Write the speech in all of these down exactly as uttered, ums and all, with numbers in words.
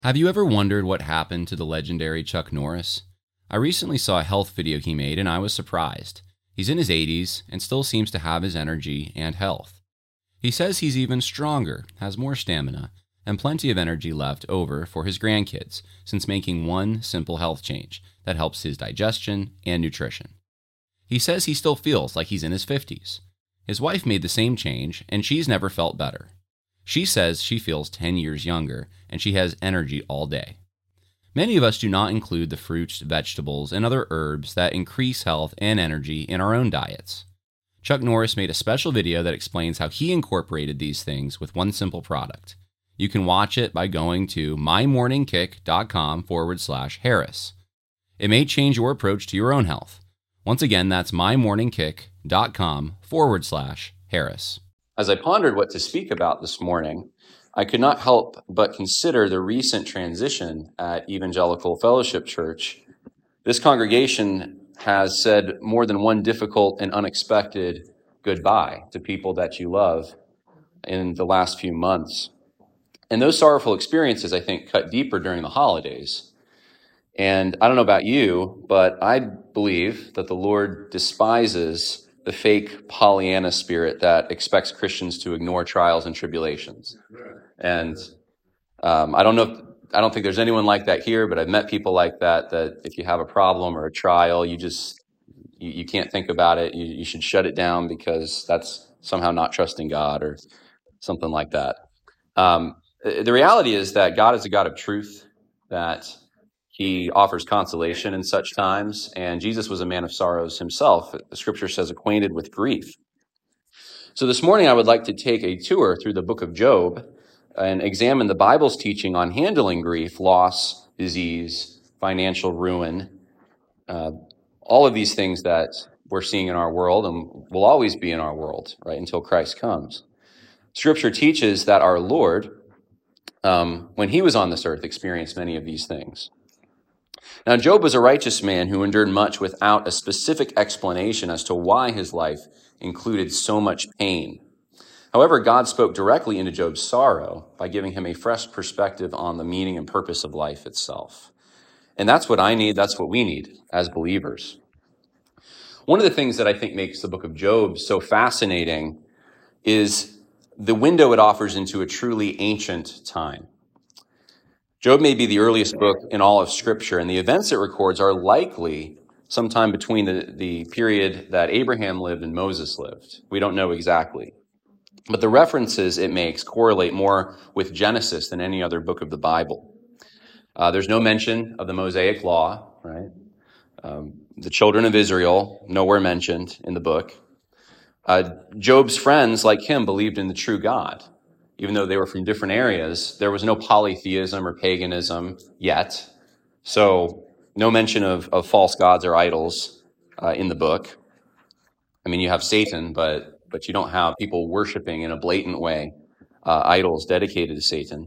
Have you ever wondered what happened to the legendary Chuck Norris? I recently saw a health video he made and I was surprised. He's in his eighties and still seems to have his energy and health. He says he's even stronger, has more stamina, and plenty of energy left over for his grandkids since making one simple health change that helps his digestion and nutrition. He says he still feels like he's in his fifties. His wife made the same change and she's never felt better. She says she feels ten years younger, and she has energy all day. Many of us do not include the fruits, vegetables, and other herbs that increase health and energy in our own diets. Chuck Norris made a special video that explains how he incorporated these things with one simple product. You can watch it by going to mymorningkick.com forward slash Harris. It may change your approach to your own health. Once again, that's mymorningkick.com forward slash Harris. As I pondered what to speak about this morning, I could not help but consider the recent transition at Evangelical Fellowship Church. This congregation has said more than one difficult and unexpected goodbye to people that you love in the last few months. And those sorrowful experiences, I think, cut deeper during the holidays. And I don't know about you, but I believe that the Lord despises the fake Pollyanna spirit that expects Christians to ignore trials and tribulations. And um, I don't know, if, I don't think there's anyone like that here, but I've met people like that, that if you have a problem or a trial, you just, you, you can't think about it. You, you should shut it down because that's somehow not trusting God or something like that. Um, the reality is that God is a God of truth, that He offers consolation in such times, and Jesus was a man of sorrows himself. The scripture says acquainted with grief. So this morning I would like to take a tour through the book of Job and examine the Bible's teaching on handling grief, loss, disease, financial ruin, uh, all of these things that we're seeing in our world and will always be in our world, right, until Christ comes. Scripture teaches that our Lord, um, when he was on this earth, experienced many of these things. Now, Job was a righteous man who endured much without a specific explanation as to why his life included so much pain. However, God spoke directly into Job's sorrow by giving him a fresh perspective on the meaning and purpose of life itself. And that's what I need, that's what we need as believers. One of the things that I think makes the book of Job so fascinating is the window it offers into a truly ancient time. Job may be the earliest book in all of Scripture, and the events it records are likely sometime between the, the period that Abraham lived and Moses lived. We don't know exactly. But the references it makes correlate more with Genesis than any other book of the Bible. Uh, there's no mention of the Mosaic Law, right? Um, the children of Israel, nowhere mentioned in the book. Uh, Job's friends, like him, believed in the true God. Even though they were from different areas, there was no polytheism or paganism yet. So no mention of, of false gods or idols uh, in the book. I mean, you have Satan, but but you don't have people worshiping in a blatant way uh, idols dedicated to Satan.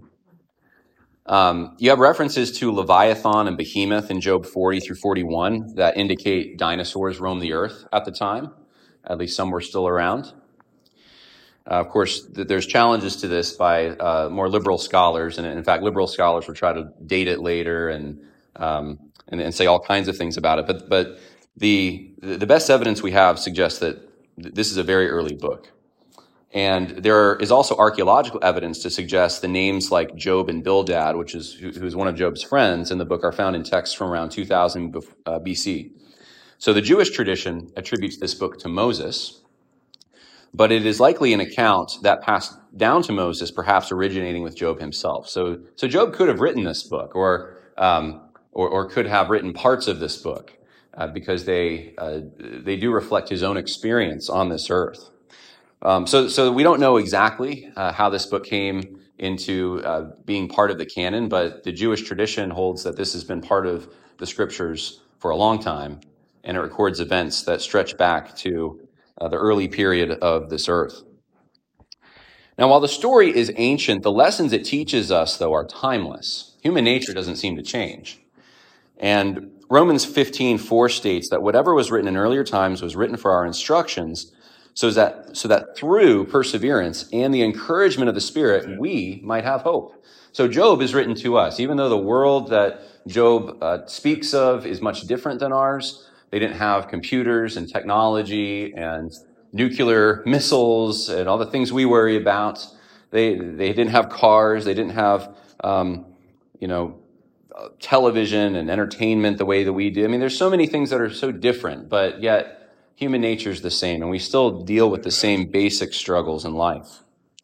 Um, you have references to Leviathan and Behemoth in Job forty through forty-one that indicate dinosaurs roamed the earth at the time. At least some were still around. Uh, of course, th- there's challenges to this by uh, more liberal scholars, and in fact, liberal scholars will try to date it later and um, and, and say all kinds of things about it. But but the the best evidence we have suggests that th- this is a very early book, and there is also archaeological evidence to suggest the names like Job and Bildad, which is who, who is one of Job's friends in the book, are found in texts from around two thousand uh, B C. So the Jewish tradition attributes this book to Moses. But it is likely an account that passed down to Moses, perhaps originating with Job himself. So, so Job could have written this book, or um, or, or could have written parts of this book, uh, because they uh, they do reflect his own experience on this earth. Um, so, so we don't know exactly uh, how this book came into uh, being part of the canon, but the Jewish tradition holds that this has been part of the scriptures for a long time, and it records events that stretch back to Uh, the early period of this earth. Now, while the story is ancient, the lessons it teaches us, though, are timeless. Human nature doesn't seem to change. And Romans fifteen four states that whatever was written in earlier times was written for our instructions, so that, so that through perseverance and the encouragement of the Spirit, we might have hope. So Job is written to us. Even though the world that Job uh, speaks of is much different than ours, they didn't have computers and technology and nuclear missiles and all the things we worry about. They they didn't have cars. They didn't have, um, you know, television and entertainment the way that we do. I mean, there's so many things that are so different, but yet human nature is the same, and we still deal with the same basic struggles in life.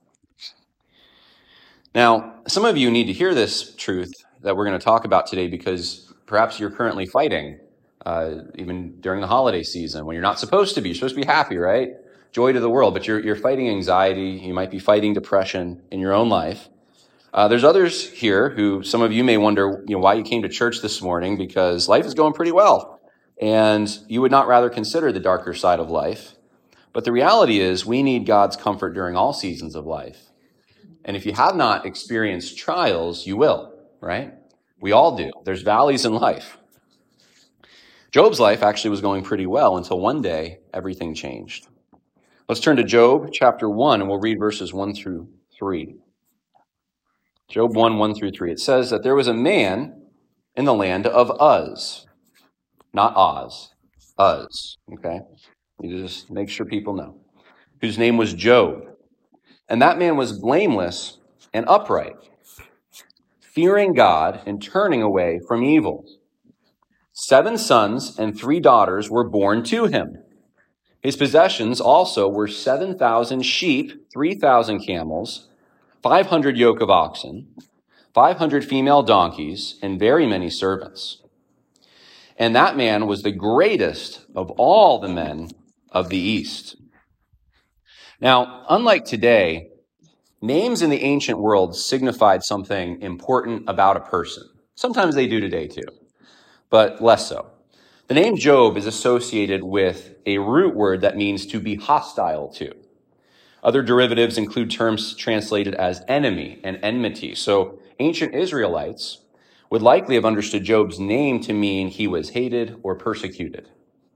Now, some of you need to hear this truth that we're going to talk about today because perhaps you're currently fighting, uh, even during the holiday season when you're not supposed to be. You're supposed to be happy, right? Joy to the world, but you're you're fighting anxiety. You might be fighting depression in your own life. Uh, there's others here who, some of you may wonder, you know, why you came to church this morning, because life is going pretty well, and you would not rather consider the darker side of life. But the reality is we need God's comfort during all seasons of life. And if you have not experienced trials, you will, right? We all do. There's valleys in life. Job's life actually was going pretty well until one day everything changed. Let's turn to Job chapter one, and we'll read verses one through three. Job one, one through three. It says that there was a man in the land of Uz. Not Oz. Uz. Okay? You just make sure people know. Whose name was Job. And that man was blameless and upright, fearing God and turning away from evil. Seven sons and three daughters were born to him. His possessions also were seven thousand sheep, three thousand camels, five hundred yoke of oxen, five hundred female donkeys, and very many servants. And that man was the greatest of all the men of the East. Now, unlike today, names in the ancient world signified something important about a person. Sometimes they do today too, but less so. The name Job is associated with a root word that means to be hostile to. Other derivatives include terms translated as enemy and enmity. So ancient Israelites would likely have understood Job's name to mean he was hated or persecuted.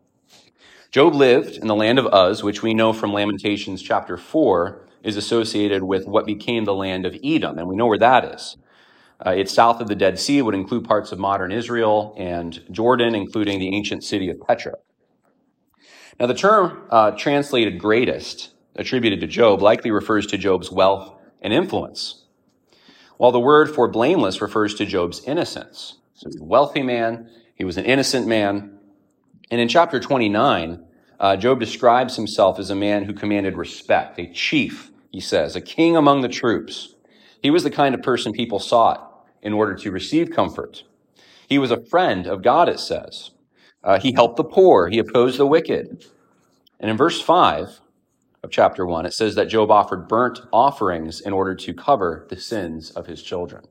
Job lived in the land of Uz, which we know from Lamentations chapter four is associated with what became the land of Edom, and we know where that is. Uh, it's south of the Dead Sea, would include parts of modern Israel and Jordan, including the ancient city of Petra. Now, the term uh, translated greatest, attributed to Job, likely refers to Job's wealth and influence, while the word for blameless refers to Job's innocence. So he's a wealthy man, he was an innocent man, and in chapter twenty-nine, uh, Job describes himself as a man who commanded respect, a chief, he says, a king among the troops. He was the kind of person people sought in order to receive comfort. He was a friend of God, it says. Uh, he helped the poor, he opposed the wicked. And in verse five of chapter one, it says that Job offered burnt offerings in order to cover the sins of his children.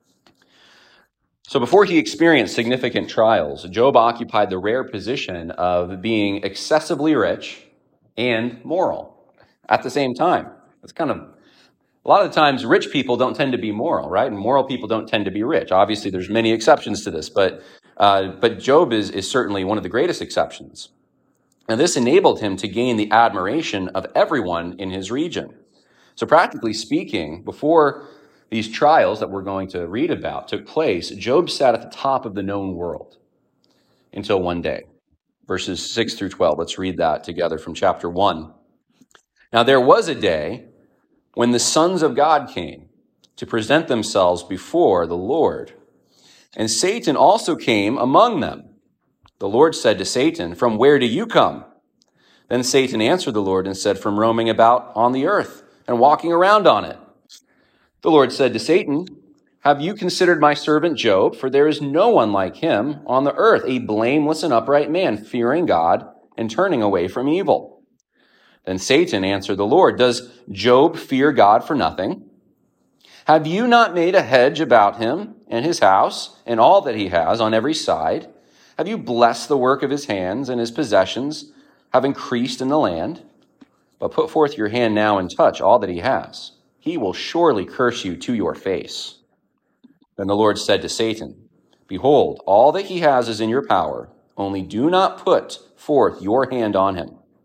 So before he experienced significant trials, Job occupied the rare position of being excessively rich and moral at the same time. It's kind of, a lot of times rich people don't tend to be moral, right? And moral people don't tend to be rich. Obviously, there's many exceptions to this, but uh, but Job is, is certainly one of the greatest exceptions. And this enabled him to gain the admiration of everyone in his region. So practically speaking, before these trials that we're going to read about took place, Job sat at the top of the known world until one day. Verses six through twelve. Let's read that together from chapter one. Now there was a day when the sons of God came to present themselves before the Lord, and Satan also came among them. The Lord said to Satan, "From where do you come?" Then Satan answered the Lord and said, "From roaming about on the earth and walking around on it." The Lord said to Satan, "Have you considered my servant Job? For there is no one like him on the earth, a blameless and upright man, fearing God and turning away from evil." Then Satan answered the Lord, "Does Job fear God for nothing? Have you not made a hedge about him and his house and all that he has on every side? Have you blessed the work of his hands, and his possessions have increased in the land? But put forth your hand now and touch all that he has. He will surely curse you to your face." Then the Lord said to Satan, "Behold, all that he has is in your power. Only do not put forth your hand on him."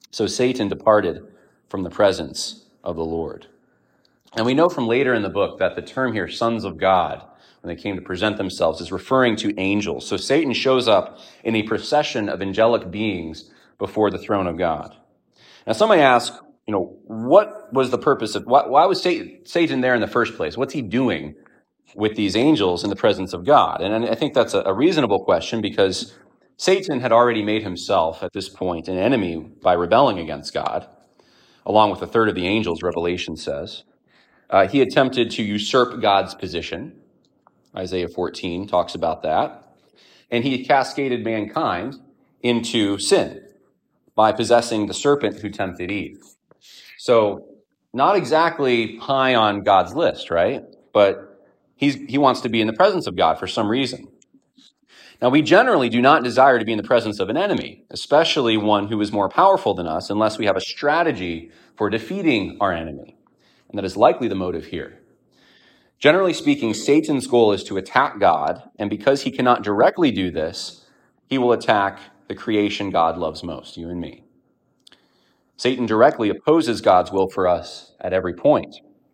So Satan departed from the presence of the Lord. And we know from later in the book that the term here, sons of God, when they came to present themselves, is referring to angels. So Satan shows up in a procession of angelic beings before the throne of God. Now, some may ask, you know, what was the purpose of, why, why was Satan there in the first place? What's he doing with these angels in the presence of God? And I think that's a reasonable question, because Satan had already made himself at this point an enemy by rebelling against God, along with a third of the angels, Revelation says. Uh, he attempted to usurp God's position. Isaiah fourteen talks about that. And he cascaded mankind into sin by possessing the serpent who tempted Eve. So not exactly high on God's list, right? But he's, he wants to be in the presence of God for some reason. Now, we generally do not desire to be in the presence of an enemy, especially one who is more powerful than us, unless we have a strategy for defeating our enemy. And that is likely the motive here. Generally speaking, Satan's goal is to attack God, and because he cannot directly do this, he will attack the creation God loves most, you and me. Satan directly opposes God's will for us at every point.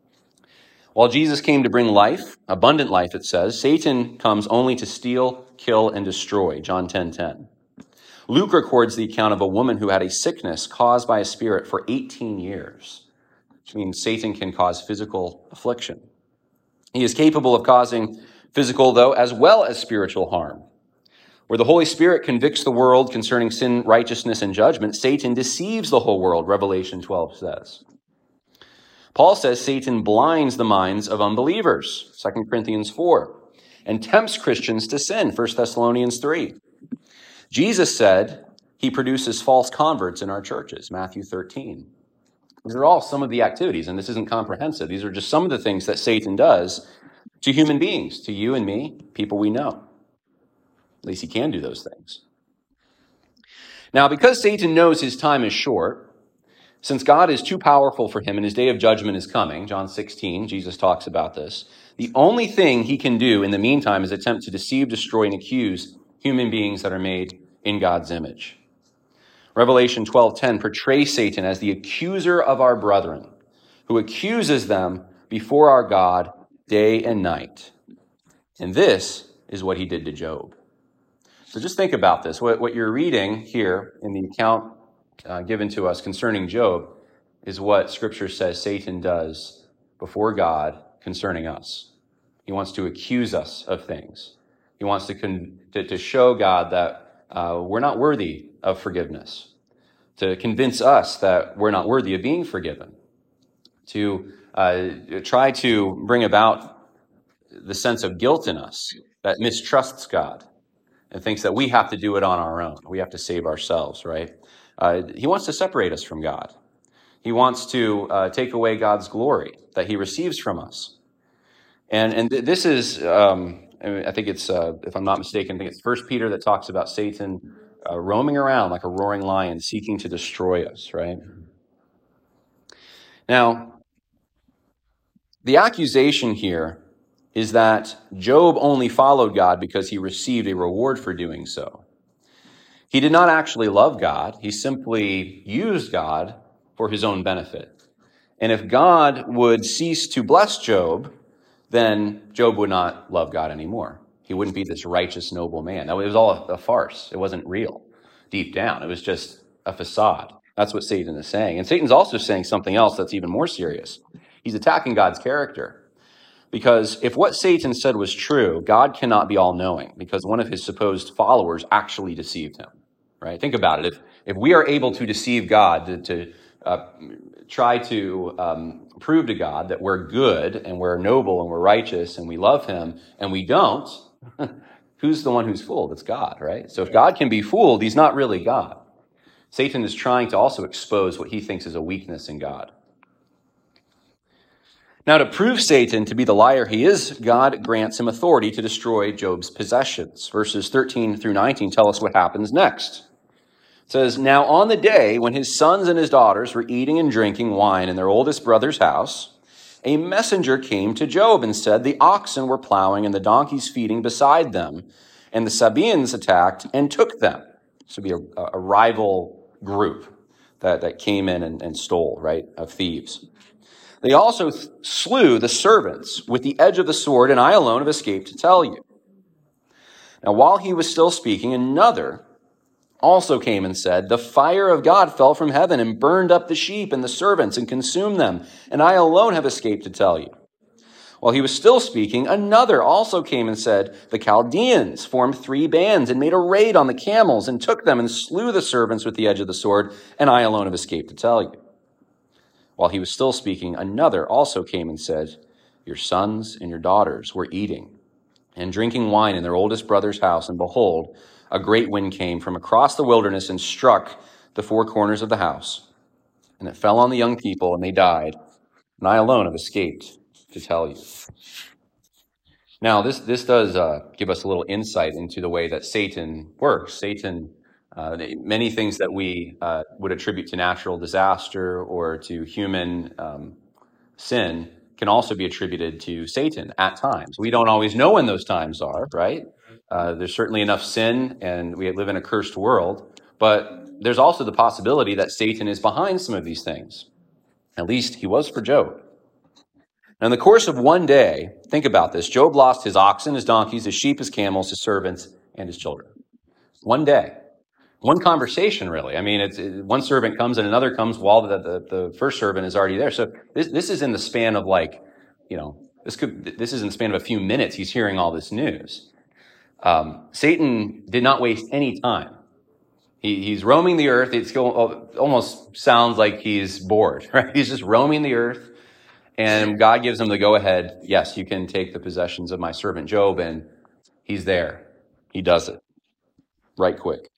While Jesus came to bring life, abundant life, it says, Satan comes only to steal, kill, and destroy, John ten ten. Luke records the account of a woman who had a sickness caused by a spirit for eighteen years, which means Satan can cause physical affliction. He is capable of causing physical, though, as well as spiritual harm. Where the Holy Spirit convicts the world concerning sin, righteousness, and judgment, Satan deceives the whole world, Revelation twelve says. Paul says Satan blinds the minds of unbelievers, Second Corinthians four, and tempts Christians to sin, First Thessalonians three. Jesus said he produces false converts in our churches, Matthew thirteen. These are all some of the activities, and this isn't comprehensive. These are just some of the things that Satan does to human beings, to you and me, people we know. At least he can do those things. Now, because Satan knows his time is short, since God is too powerful for him and his day of judgment is coming, John sixteen, Jesus talks about this, the only thing he can do in the meantime is attempt to deceive, destroy, and accuse human beings that are made in God's image. Revelation twelve ten portrays Satan as the accuser of our brethren, who accuses them before our God day and night. And this is what he did to Job. So just think about this. What, what you're reading here in the account uh, given to us concerning Job is what Scripture says Satan does before God concerning us. He wants to accuse us of things. He wants to, con- to, to show God that uh, we're not worthy of forgiveness, to convince us that we're not worthy of being forgiven, to uh, try to bring about the sense of guilt in us that mistrusts God and thinks that we have to do it on our own. We have to save ourselves, right? Uh, he wants to separate us from God. He wants to uh, take away God's glory that he receives from us. And and th- this is, um, I think it's, uh, if I'm not mistaken, I think it's First Peter that talks about Satan uh, roaming around like a roaring lion, seeking to destroy us, right? Now, the accusation here is that Job only followed God because he received a reward for doing so. He did not actually love God. He simply used God for his own benefit. And if God would cease to bless Job, then Job would not love God anymore. He wouldn't be this righteous, noble man. It was all a farce. It wasn't real deep down. It was just a facade. That's what Satan is saying. And Satan's also saying something else that's even more serious. He's attacking God's character. Because if what Satan said was true, God cannot be all-knowing, because one of his supposed followers actually deceived him, right? Think about it. If if we are able to deceive God, to, to uh, try to um, prove to God that we're good and we're noble and we're righteous and we love him, and we don't, who's the one who's fooled? It's God, right? So if God can be fooled, he's not really God. Satan is trying to also expose what he thinks is a weakness in God. Now, to prove Satan to be the liar he is, God grants him authority to destroy Job's possessions. Verses thirteen through nineteen tell us what happens next. It says, "Now on the day when his sons and his daughters were eating and drinking wine in their oldest brother's house, a messenger came to Job and said, 'The oxen were plowing and the donkeys feeding beside them, and the Sabaeans attacked and took them.'" This would be a, a rival group. that, that came in and, and stole, right, of thieves. They also th- slew the servants with the edge of the sword, and I alone have escaped to tell you. Now, while he was still speaking, another also came and said, the fire of God fell from heaven and burned up the sheep and the servants and consumed them, and I alone have escaped to tell you. While he was still speaking, another also came and said, the Chaldeans formed three bands and made a raid on the camels and took them and slew the servants with the edge of the sword, and I alone have escaped to tell you. While he was still speaking, another also came and said, your sons and your daughters were eating and drinking wine in their oldest brother's house, and behold, a great wind came from across the wilderness and struck the four corners of the house. And it fell on the young people, and they died. And I alone have escaped to tell you. Now, this, this does uh, give us a little insight into the way that Satan works. Satan, uh, many things that we uh, would attribute to natural disaster or to human um, sin can also be attributed to Satan at times. We don't always know when those times are, right? Uh, there's certainly enough sin, and we live in a cursed world, but there's also the possibility that Satan is behind some of these things. At least he was for Job. Now, in the course of one day, think about this, Job lost his oxen, his donkeys, his sheep, his camels, his servants, and his children. One day. One conversation, really. I mean, it's it, one servant comes and another comes while the, the, the first servant is already there. So this this is in the span of like, you know, this could this is in the span of a few minutes. He's hearing all this news. Um, Satan did not waste any time. He, he's roaming the earth. It's almost sounds like he's bored, right? He's just roaming the earth, and God gives him the go ahead. Yes, you can take the possessions of my servant Job, and he's there. He does it right quick.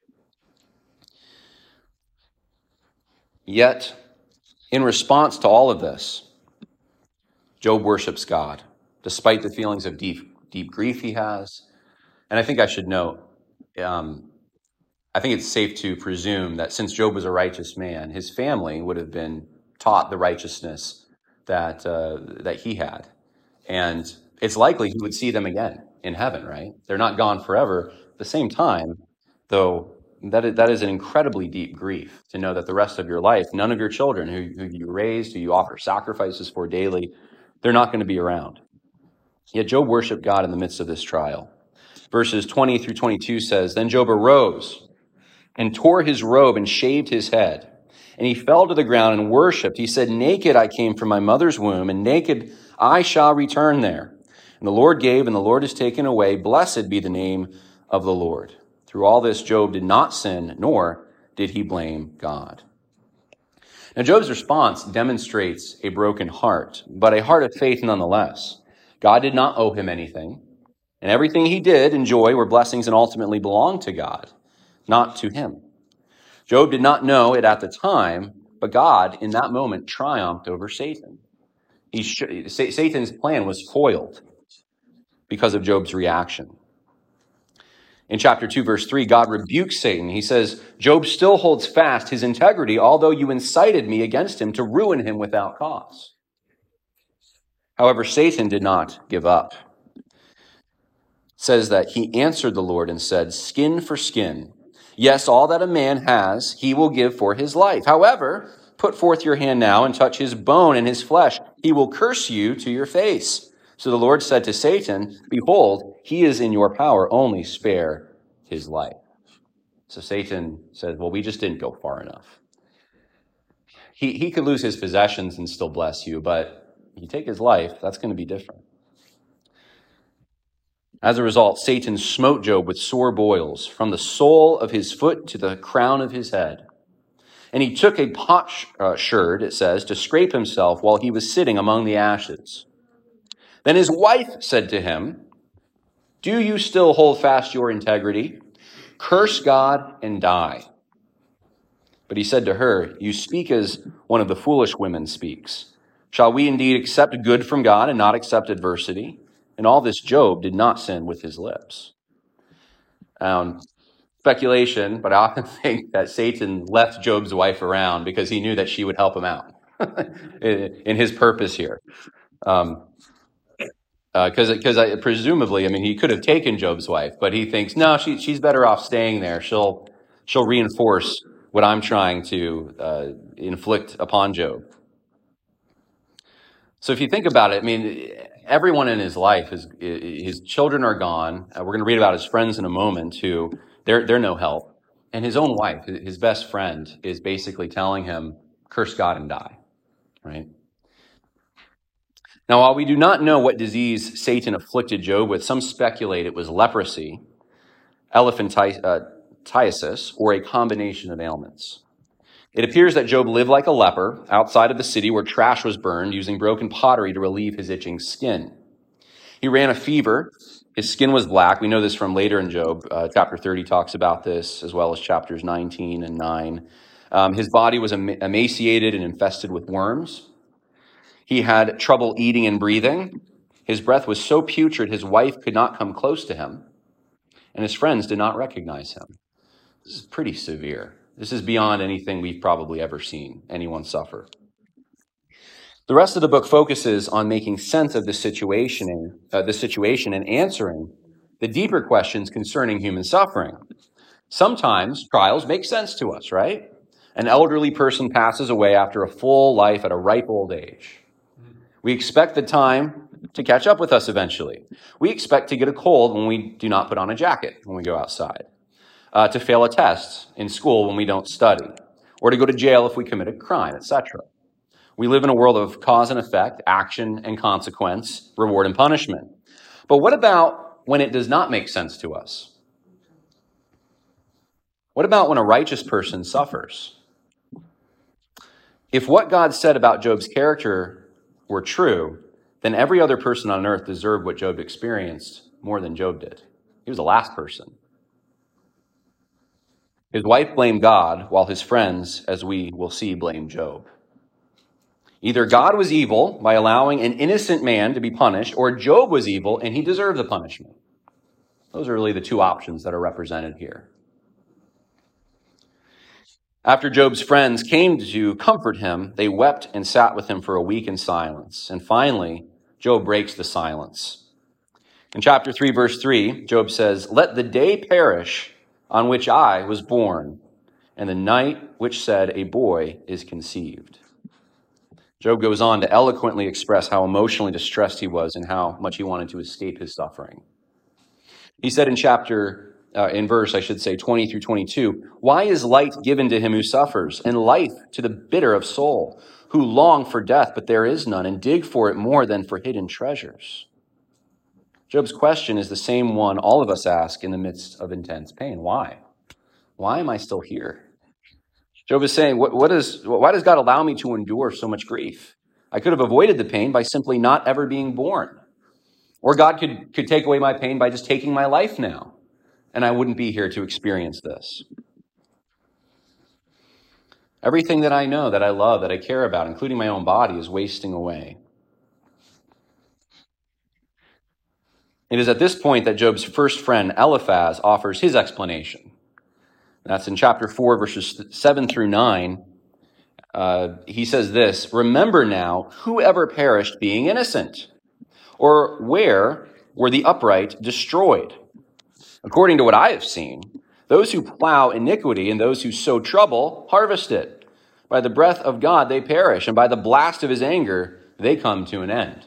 Yet, in response to all of this, Job worships God, despite the feelings of deep, deep grief he has. And I think I should note, um, I think it's safe to presume that since Job was a righteous man, his family would have been taught the righteousness that uh, that he had. And it's likely he would see them again in heaven, right? They're not gone forever. At the same time, though, That is, that is an incredibly deep grief to know that the rest of your life, none of your children who, who you raised, who you offer sacrifices for daily, they're not going to be around. Yet Job worshiped God in the midst of this trial. Verses twenty through twenty-two says, Then Job arose and tore his robe and shaved his head. And he fell to the ground and worshipped. He said, Naked I came from my mother's womb, and naked I shall return there. And the Lord gave, and the Lord has taken away. Blessed be the name of the Lord. Through all this, Job did not sin, nor did he blame God. Now, Job's response demonstrates a broken heart, but a heart of faith nonetheless. God did not owe him anything, and everything he did enjoy were blessings and ultimately belonged to God, not to him. Job did not know it at the time, but God, in that moment, triumphed over Satan. He sh- Satan's plan was foiled because of Job's reaction. In chapter two, verse three, God rebukes Satan. He says, Job still holds fast his integrity, although you incited me against him to ruin him without cause. However, Satan did not give up. It says that he answered the Lord and said, Skin for skin. Yes, all that a man has, he will give for his life. However, put forth your hand now and touch his bone and his flesh. He will curse you to your face. So the Lord said to Satan, Behold, he is in your power, only spare his life. So Satan said, well, we just didn't go far enough. He, he could lose his possessions and still bless you, but you take his life, that's going to be different. As a result, Satan smote Job with sore boils from the sole of his foot to the crown of his head. And he took a potsherd, it says, to scrape himself while he was sitting among the ashes. Then his wife said to him, Do you still hold fast your integrity? Curse God and die. But he said to her, You speak as one of the foolish women speaks. Shall we indeed accept good from God and not accept adversity? And all this Job did not sin with his lips. Um, speculation, but I often think that Satan left Job's wife around because he knew that she would help him out in his purpose here. Um, Because uh, because presumably, I mean, he could have taken Job's wife, but he thinks, no, she, she's better off staying there. She'll she'll reinforce what I'm trying to uh, inflict upon Job. So if you think about it, I mean, everyone in his life, his, his children are gone. Uh, we're going to read about his friends in a moment who, they're, they're no help. And his own wife, his best friend, is basically telling him, curse God and die, right? Now, while we do not know what disease Satan afflicted Job with, some speculate it was leprosy, elephantiasis, or a combination of ailments. It appears that Job lived like a leper outside of the city where trash was burned, using broken pottery to relieve his itching skin. He ran a fever. His skin was black. We know this from later in Job. Uh, chapter thirty talks about this, as well as chapters nineteen and nine. Um, his body was em- emaciated and infested with worms. He had trouble eating and breathing. His breath was so putrid, his wife could not come close to him, and his friends did not recognize him. This is pretty severe. This is beyond anything we've probably ever seen anyone suffer. The rest of the book focuses on making sense of this situation, uh, this situation and answering the deeper questions concerning human suffering. Sometimes trials make sense to us, right? An elderly person passes away after a full life at a ripe old age. We expect the time to catch up with us eventually. We expect to get a cold when we do not put on a jacket when we go outside, uh, to fail a test in school when we don't study, or to go to jail if we commit a crime, et cetera. We live in a world of cause and effect, action and consequence, reward and punishment. But what about when it does not make sense to us? What about when a righteous person suffers? If what God said about Job's character were true, then every other person on earth deserved what Job experienced more than Job did. He was the last person. His wife blamed God, while his friends, as we will see, blamed Job. Either God was evil by allowing an innocent man to be punished, or Job was evil and he deserved the punishment. Those are really the two options that are represented here. After Job's friends came to comfort him, they wept and sat with him for a week in silence. And finally, Job breaks the silence. In chapter three, verse three, Job says, "Let the day perish on which I was born, and the night which said a boy is conceived." Job goes on to eloquently express how emotionally distressed he was and how much he wanted to escape his suffering. He said in chapter Uh, in verse, I should say, twenty through twenty-two, "Why is light given to him who suffers, and life to the bitter of soul, who long for death, but there is none, and dig for it more than for hidden treasures?" Job's question is the same one all of us ask in the midst of intense pain. Why? Why am I still here? Job is saying, what, what is, why does God allow me to endure so much grief? I could have avoided the pain by simply not ever being born. Or God could, could take away my pain by just taking my life now, and I wouldn't be here to experience this. Everything that I know, that I love, that I care about, including my own body, is wasting away. It is at this point that Job's first friend, Eliphaz, offers his explanation. That's in chapter four, verses seven through nine. Uh, he says this, "Remember now, whoever perished being innocent, or where were the upright destroyed? According to what I have seen, those who plow iniquity and those who sow trouble harvest it. By the breath of God they perish, and by the blast of his anger they come to an end."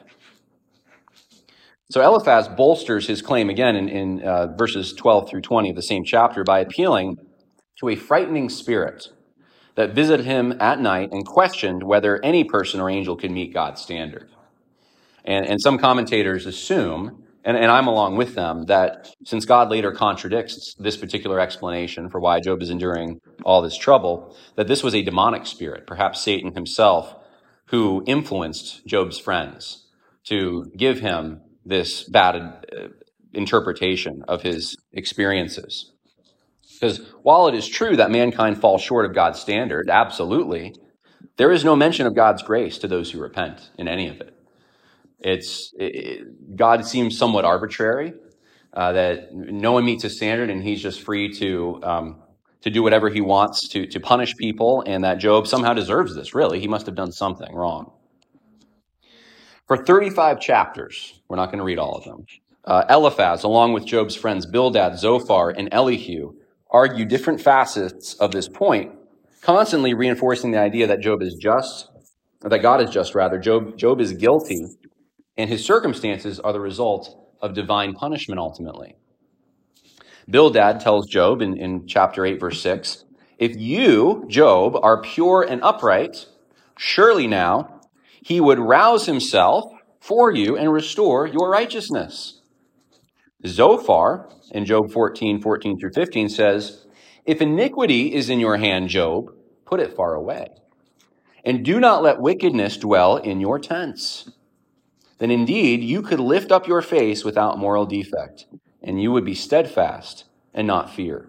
So Eliphaz bolsters his claim again in, in uh, verses twelve through twenty of the same chapter by appealing to a frightening spirit that visited him at night and questioned whether any person or angel could meet God's standard. And, and some commentators assume, and, and I'm along with them, that since God later contradicts this particular explanation for why Job is enduring all this trouble, that this was a demonic spirit, perhaps Satan himself, who influenced Job's friends to give him this bad uh, interpretation of his experiences. Because while it is true that mankind falls short of God's standard, absolutely, there is no mention of God's grace to those who repent in any of it. It's it, God seems somewhat arbitrary, uh, that no one meets his standard and he's just free to um, to do whatever he wants to, to punish people, and that Job somehow deserves this, really. He must have done something wrong. For thirty-five chapters, we're not going to read all of them, uh, Eliphaz, along with Job's friends Bildad, Zophar, and Elihu, argue different facets of this point constantly reinforcing the idea that Job is just, or that God is just, rather. Job, Job is guilty, and his circumstances are the result of divine punishment ultimately. Bildad tells Job in, in chapter eight, verse six, if you, Job, are pure and upright, surely now he would rouse himself for you and restore your righteousness. Zophar, in Job fourteen, fourteen through fifteen, says, if iniquity is in your hand, Job, put it far away, and do not let wickedness dwell in your tents. Then indeed you could lift up your face without moral defect, and you would be steadfast and not fear.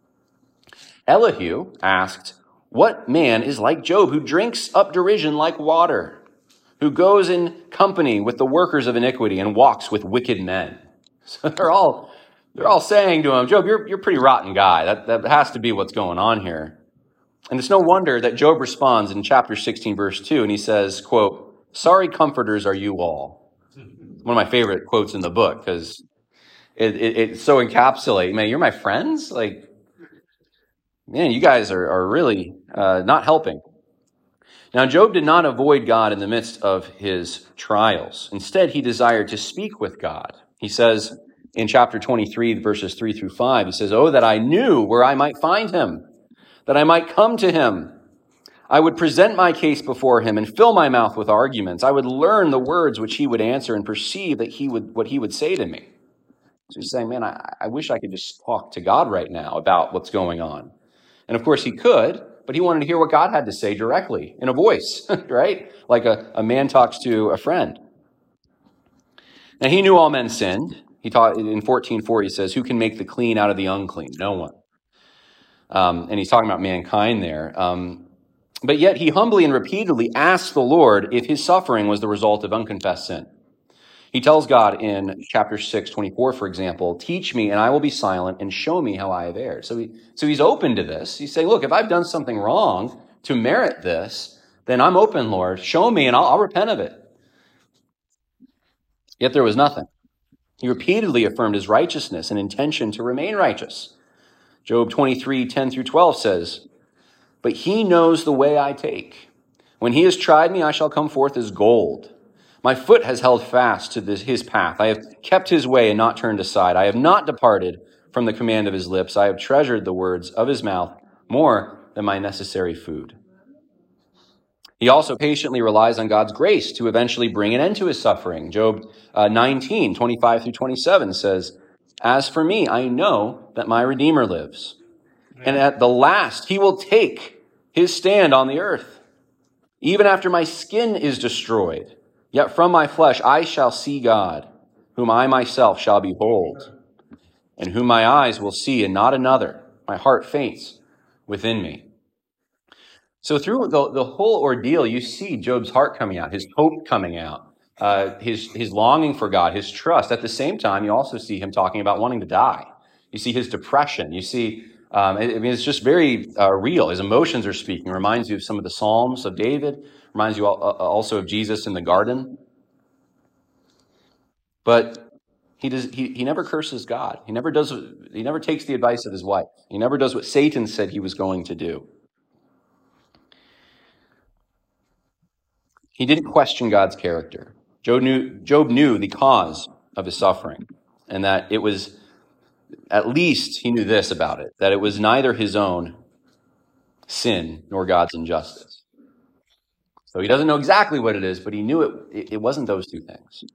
Elihu asked, what man is like Job, who drinks up derision like water, who goes in company with the workers of iniquity and walks with wicked men? So they're all they're all saying to him, Job, you're you're a pretty rotten guy. That that has to be what's going on here. And it's no wonder that Job responds in chapter sixteen, verse two, and he says, quote, sorry comforters are you all. One of my favorite quotes in the book, because it, it, it so encapsulates, man, you're my friends? Like, man, you guys are, are really uh, not helping. Now, Job did not avoid God in the midst of his trials. Instead, he desired to speak with God. He says in chapter twenty-three, verses three through five, he says, oh, that I knew where I might find him, that I might come to him. I would present my case before him and fill my mouth with arguments. I would learn the words which he would answer and perceive that he would what he would say to me. So he's saying, man, I, I wish I could just talk to God right now about what's going on. And of course he could, but he wanted to hear what God had to say directly in a voice, right? Like a, a man talks to a friend. Now he knew all men sinned. He taught in fourteen four, he says, who can make the clean out of the unclean? No one. Um, and he's talking about mankind there. Um, but yet he humbly and repeatedly asked the Lord if his suffering was the result of unconfessed sin. He tells God in chapter six, twenty-four, for example, teach me and I will be silent and show me how I have erred. So, he, so he's open to this. He's saying, look, if I've done something wrong to merit this, then I'm open, Lord. Show me and I'll, I'll repent of it. Yet there was nothing. He repeatedly affirmed his righteousness and intention to remain righteous. Job twenty-three, ten through twelve says, but he knows the way I take. When he has tried me, I shall come forth as gold. My foot has held fast to this, his path. I have kept his way and not turned aside. I have not departed from the command of his lips. I have treasured the words of his mouth more than my necessary food. He also patiently relies on God's grace to eventually bring an end to his suffering. Job uh, nineteen, twenty-five through twenty-seven says, as for me, I know that my Redeemer lives, and at the last he will take his stand on the earth. Even after my skin is destroyed, yet from my flesh I shall see God, whom I myself shall behold, and whom my eyes will see and not another. My heart faints within me. So through the, the whole ordeal, you see Job's heart coming out, his hope coming out, uh, his, his longing for God, his trust. At the same time, you also see him talking about wanting to die. You see his depression. You see, um, I mean, it's just very uh, real. His emotions are speaking. It reminds you of some of the Psalms of David. Reminds you also of Jesus in the garden. But he does. He, he never curses God. He never does. He never takes the advice of his wife. He never does what Satan said he was going to do. He didn't question God's character. Job knew, Job knew the cause of his suffering, and that it was, at least he knew this about it, that it was neither his own sin nor God's injustice. So he doesn't know exactly what it is, but he knew it, it wasn't those two things.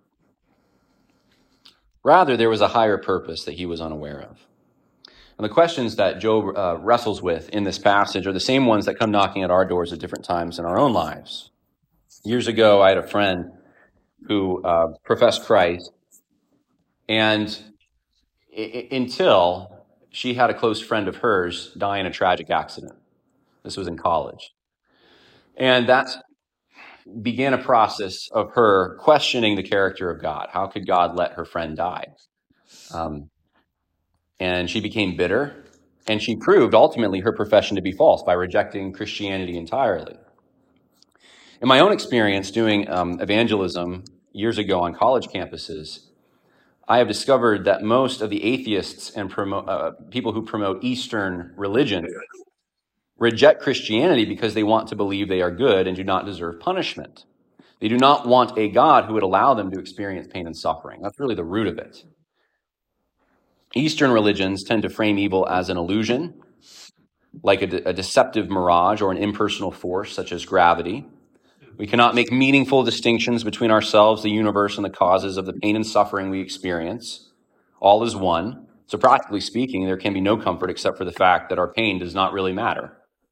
Rather, there was a higher purpose that he was unaware of. And the questions that Job uh, wrestles with in this passage are the same ones that come knocking at our doors at different times in our own lives. Years ago, I had a friend who uh, professed Christ, and I- until she had a close friend of hers die in a tragic accident. This was in college. And that began a process of her questioning the character of God. How could God let her friend die? Um, and she became bitter, and she proved ultimately her profession to be false by rejecting Christianity entirely. In my own experience doing um, evangelism years ago on college campuses, I have discovered that most of the atheists and promo- uh, people who promote Eastern religion reject Christianity because they want to believe they are good and do not deserve punishment. They do not want a God who would allow them to experience pain and suffering. That's really the root of it. Eastern religions tend to frame evil as an illusion, like a, de- a deceptive mirage or an impersonal force such as gravity. We cannot make meaningful distinctions between ourselves, the universe, and the causes of the pain and suffering we experience. All is one. So practically speaking, there can be no comfort except for the fact that our pain does not really matter.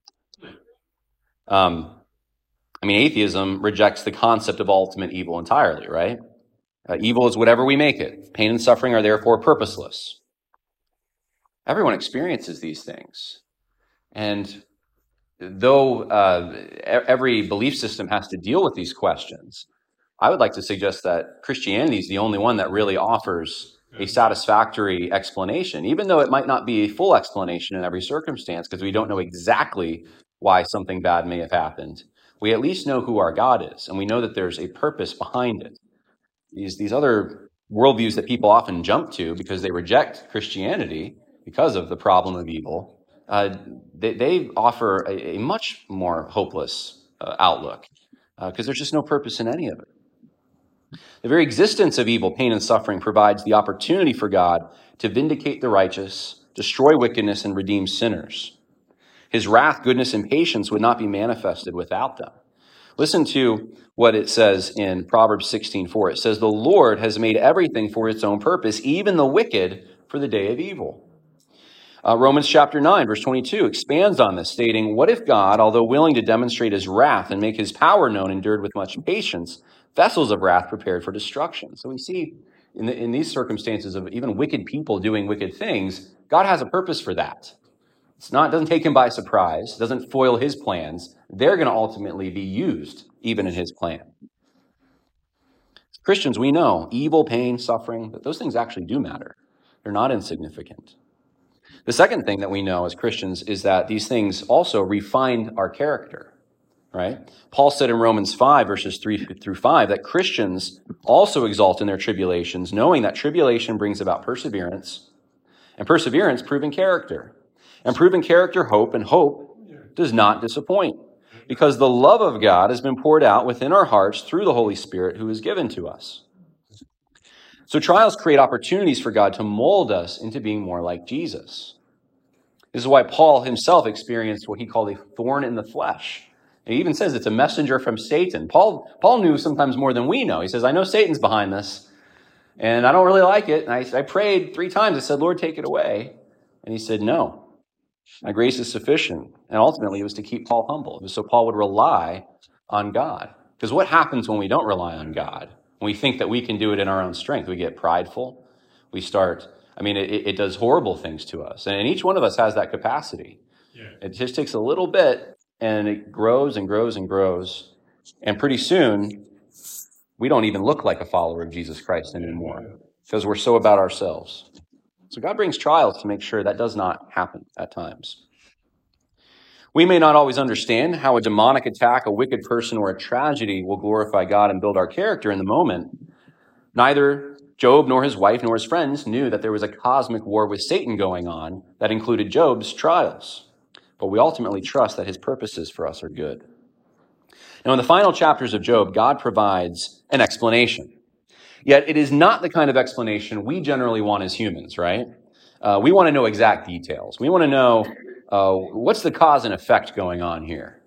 Um, I mean, atheism rejects the concept of ultimate evil entirely, right? Uh, evil is whatever we make it. Pain and suffering are therefore purposeless. Everyone experiences these things. And though uh, every belief system has to deal with these questions, I would like to suggest that Christianity is the only one that really offers a satisfactory explanation, even though it might not be a full explanation in every circumstance, because we don't know exactly why something bad may have happened. We at least know who our God is, and we know that there's a purpose behind it. These, these other worldviews that people often jump to because they reject Christianity because of the problem of evil, uh, they, they offer a, a much more hopeless uh, outlook because uh, there's just no purpose in any of it. The very existence of evil, pain, and suffering provides the opportunity for God to vindicate the righteous, destroy wickedness, and redeem sinners. His wrath, goodness, and patience would not be manifested without them. Listen to what it says in Proverbs sixteen four. It says, "The Lord has made everything for its own purpose, even the wicked for the day of evil." Uh, Romans chapter nine, verse twenty-two expands on this, stating, "What if God, although willing to demonstrate his wrath and make his power known, endured with much patience vessels of wrath prepared for destruction?" So we see in, the, in these circumstances of even wicked people doing wicked things, God has a purpose for that. It's not, it doesn't take him by surprise, doesn't foil his plans. They're going to ultimately be used even in his plan. As Christians, we know evil, pain, suffering, that those things actually do matter. They're not insignificant. The second thing that we know as Christians is that these things also refine our character, right? Paul said in Romans five, verses three through five, that Christians also exult in their tribulations, knowing that tribulation brings about perseverance, and perseverance, proven character. And proven character, hope, and hope does not disappoint, because the love of God has been poured out within our hearts through the Holy Spirit who is given to us. So trials create opportunities for God to mold us into being more like Jesus. This is why Paul himself experienced what he called a thorn in the flesh. And he even says it's a messenger from Satan. Paul, Paul knew sometimes more than we know. He says, "I know Satan's behind this, and I don't really like it." And I, I prayed three times. I said, "Lord, take it away." And he said, "No. My grace is sufficient." And ultimately, it was to keep Paul humble. It was so Paul would rely on God. Because what happens when we don't rely on God? When we think that we can do it in our own strength, we get prideful. We start, I mean, it, it does horrible things to us. And each one of us has that capacity. Yeah. It just takes a little bit, and it grows and grows and grows. And pretty soon, we don't even look like a follower of Jesus Christ anymore because we're so about ourselves. So God brings trials to make sure that does not happen at times. We may not always understand how a demonic attack, a wicked person, or a tragedy will glorify God and build our character in the moment. Neither Job nor his wife nor his friends knew that there was a cosmic war with Satan going on that included Job's trials. But we ultimately trust that his purposes for us are good. Now, in the final chapters of Job, God provides an explanation. Yet it is not the kind of explanation we generally want as humans, right? Uh, we want to know exact details. We want to know uh, what's the cause and effect going on here.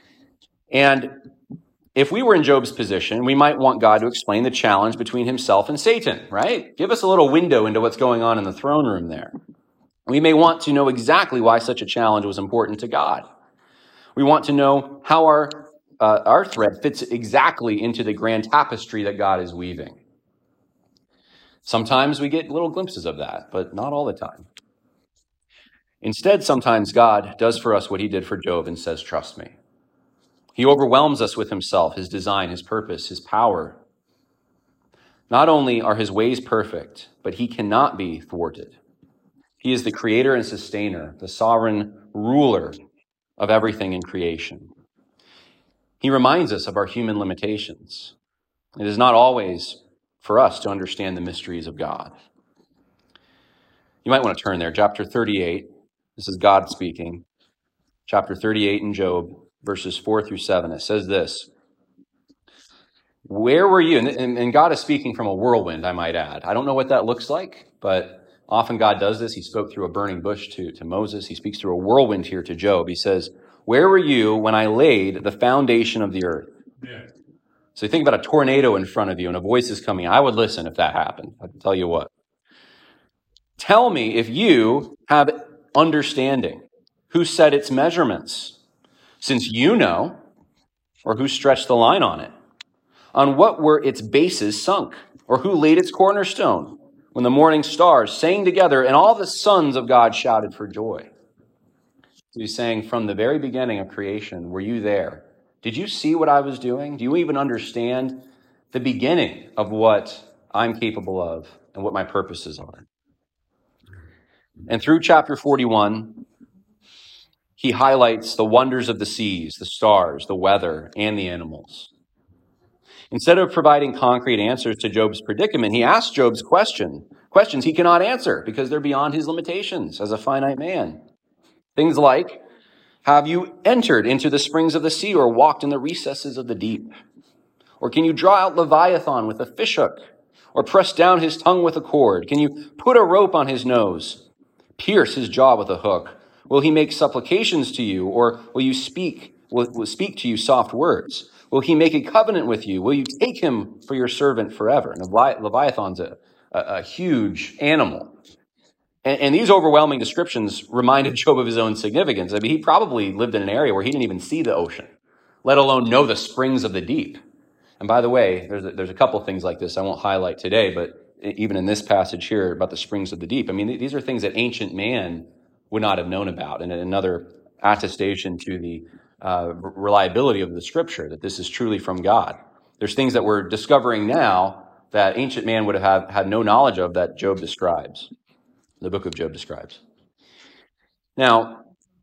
And if we were in Job's position, we might want God to explain the challenge between himself and Satan, right? Give us a little window into what's going on in the throne room there. We may want to know exactly why such a challenge was important to God. We want to know how our, uh, our threat fits exactly into the grand tapestry that God is weaving. Sometimes we get little glimpses of that, but not all the time. Instead, sometimes God does for us what he did for Job and says, "Trust me." He overwhelms us with himself, his design, his purpose, his power. Not only are his ways perfect, but he cannot be thwarted. He is the creator and sustainer, the sovereign ruler of everything in creation. He reminds us of our human limitations. It is not always for us to understand the mysteries of God. You might want to turn there, chapter thirty-eight. This is God speaking. chapter thirty-eight in Job, verses four through seven. It says this: where were you? And, and, and God is speaking from a whirlwind, I might add. I don't know what that looks like, but often God does this. He spoke through a burning bush to, to Moses. He speaks through a whirlwind here to Job. He says, where were you when I laid the foundation of the earth? Yeah. So you think about a tornado in front of you and a voice is coming. I would listen if that happened. I can tell you what. Tell me if you have understanding. Who set its measurements? Since you know, or who stretched the line on it? On what were its bases sunk? Or who laid its cornerstone? When the morning stars sang together and all the sons of God shouted for joy. So he's saying, from the very beginning of creation, were you there? Did you see what I was doing? Do you even understand the beginning of what I'm capable of and what my purposes are? And through chapter forty-one, he highlights the wonders of the seas, the stars, the weather, and the animals. Instead of providing concrete answers to Job's predicament, he asks Job's question, questions he cannot answer because they're beyond his limitations as a finite man. Things like, have you entered into the springs of the sea or walked in the recesses of the deep? Or can you draw out Leviathan with a fishhook or press down his tongue with a cord? Can you put a rope on his nose, pierce his jaw with a hook? Will he make supplications to you, or will you speak, will, will speak to you soft words? Will he make a covenant with you? Will you take him for your servant forever? And Leviathan's a, a, a huge animal. And, and these overwhelming descriptions reminded Job of his own significance. I mean, he probably lived in an area where he didn't even see the ocean, let alone know the springs of the deep. And by the way, there's a, there's a couple things like this I won't highlight today, but even in this passage here about the springs of the deep, I mean, these are things that ancient man would not have known about. And another attestation to the uh, reliability of the scripture, that this is truly from God. There's things that we're discovering now that ancient man would have had no knowledge of that Job describes, the book of Job describes. Now,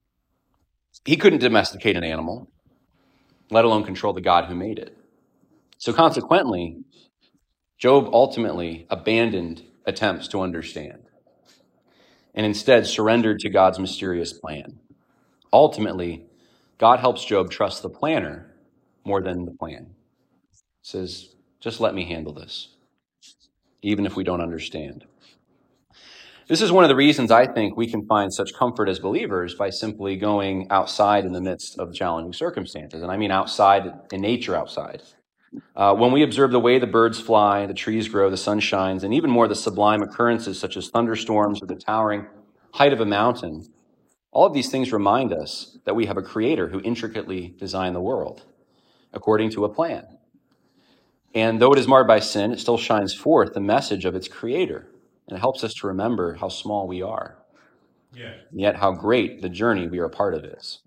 he couldn't domesticate an animal, let alone control the God who made it. So consequently, Job ultimately abandoned attempts to understand and instead surrendered to God's mysterious plan. Ultimately, God helps Job trust the planner more than the plan. He says, just let me handle this, even if we don't understand. This is one of the reasons I think we can find such comfort as believers by simply going outside in the midst of challenging circumstances. And I mean outside, in nature outside. Uh, when we observe the way the birds fly, the trees grow, the sun shines, and even more the sublime occurrences such as thunderstorms or the towering height of a mountain, all of these things remind us that we have a creator who intricately designed the world according to a plan. And though it is marred by sin, it still shines forth the message of its creator, and it helps us to remember how small we are, yeah. And yet how great the journey we are a part of is.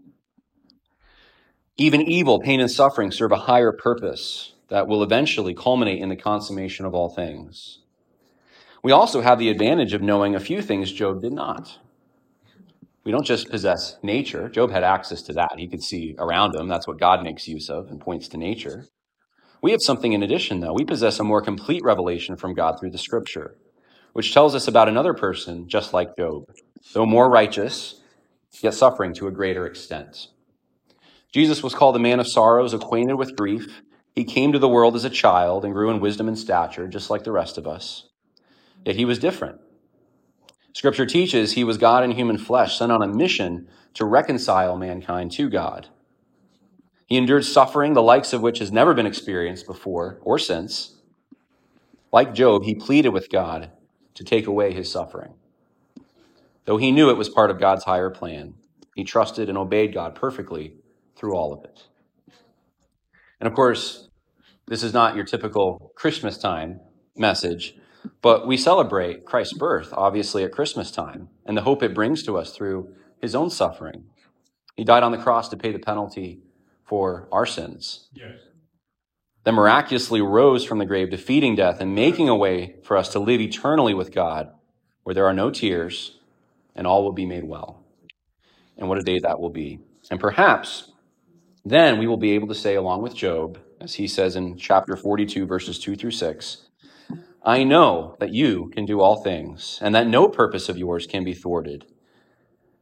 Even evil, pain, and suffering serve a higher purpose that will eventually culminate in the consummation of all things. We also have the advantage of knowing a few things Job did not. We don't just possess nature. Job had access to that. He could see around him. That's what God makes use of and points to nature. We have something in addition, though. We possess a more complete revelation from God through the scripture, which tells us about another person just like Job, though more righteous, yet suffering to a greater extent. Jesus was called a man of sorrows, acquainted with grief. He came to the world as a child and grew in wisdom and stature, just like the rest of us. Yet he was different. Scripture teaches he was God in human flesh, sent on a mission to reconcile mankind to God. He endured suffering, the likes of which has never been experienced before or since. Like Job, he pleaded with God to take away his suffering. Though he knew it was part of God's higher plan, he trusted and obeyed God perfectly through all of it. And of course, this is not your typical Christmas time message, but we celebrate Christ's birth, obviously, at Christmas time, and the hope it brings to us through his own suffering. He died on the cross to pay the penalty for our sins. Yes. Then miraculously rose from the grave, defeating death and making a way for us to live eternally with God, where there are no tears and all will be made well. And what a day that will be. And perhaps then we will be able to say, along with Job, as he says in chapter forty-two, verses two through six, I know that you can do all things, and that no purpose of yours can be thwarted.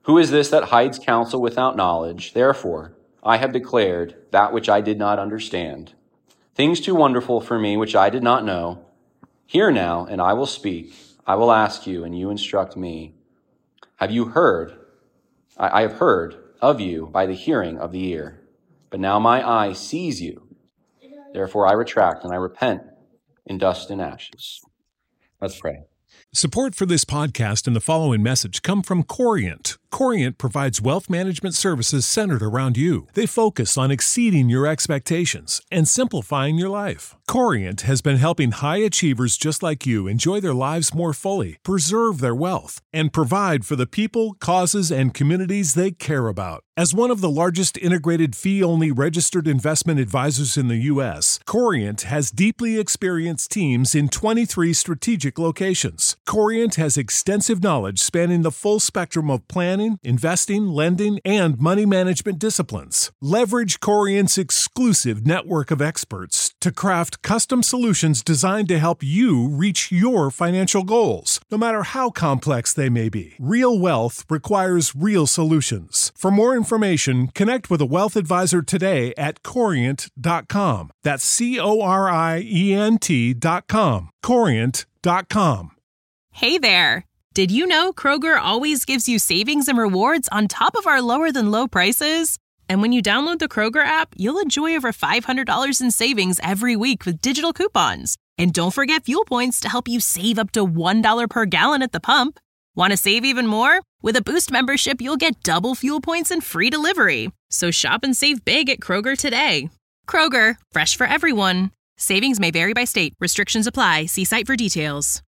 Who is this that hides counsel without knowledge? Therefore, I have declared that which I did not understand, things too wonderful for me which I did not know. Hear now, and I will speak. I will ask you, and you instruct me. Have you heard? I, I have heard of you by the hearing of the ear. But now my eye sees you. Therefore I retract and I repent in dust and ashes. Let's pray. Support for this podcast and the following message come from Corient. Corient provides wealth management services centered around you. They focus on exceeding your expectations and simplifying your life. Corient has been helping high achievers just like you enjoy their lives more fully, preserve their wealth, and provide for the people, causes, and communities they care about. As one of the largest integrated fee-only registered investment advisors in the U S, Corient has deeply experienced teams in twenty-three strategic locations. Corient has extensive knowledge spanning the full spectrum of planning, investing, lending, and money management disciplines. Leverage Corient's exclusive network of experts to craft custom solutions designed to help you reach your financial goals, no matter how complex they may be. Real wealth requires real solutions. For more information, connect with a wealth advisor today at corient dot com. That's C O R I E N T dot com. corient dot com. Hey there! Did you know Kroger always gives you savings and rewards on top of our lower-than-low prices? And when you download the Kroger app, you'll enjoy over five hundred dollars in savings every week with digital coupons. And don't forget fuel points to help you save up to one dollar per gallon at the pump. Want to save even more? With a Boost membership, you'll get double fuel points and free delivery. So shop and save big at Kroger today. Kroger, fresh for everyone. Savings may vary by state. Restrictions apply. See site for details.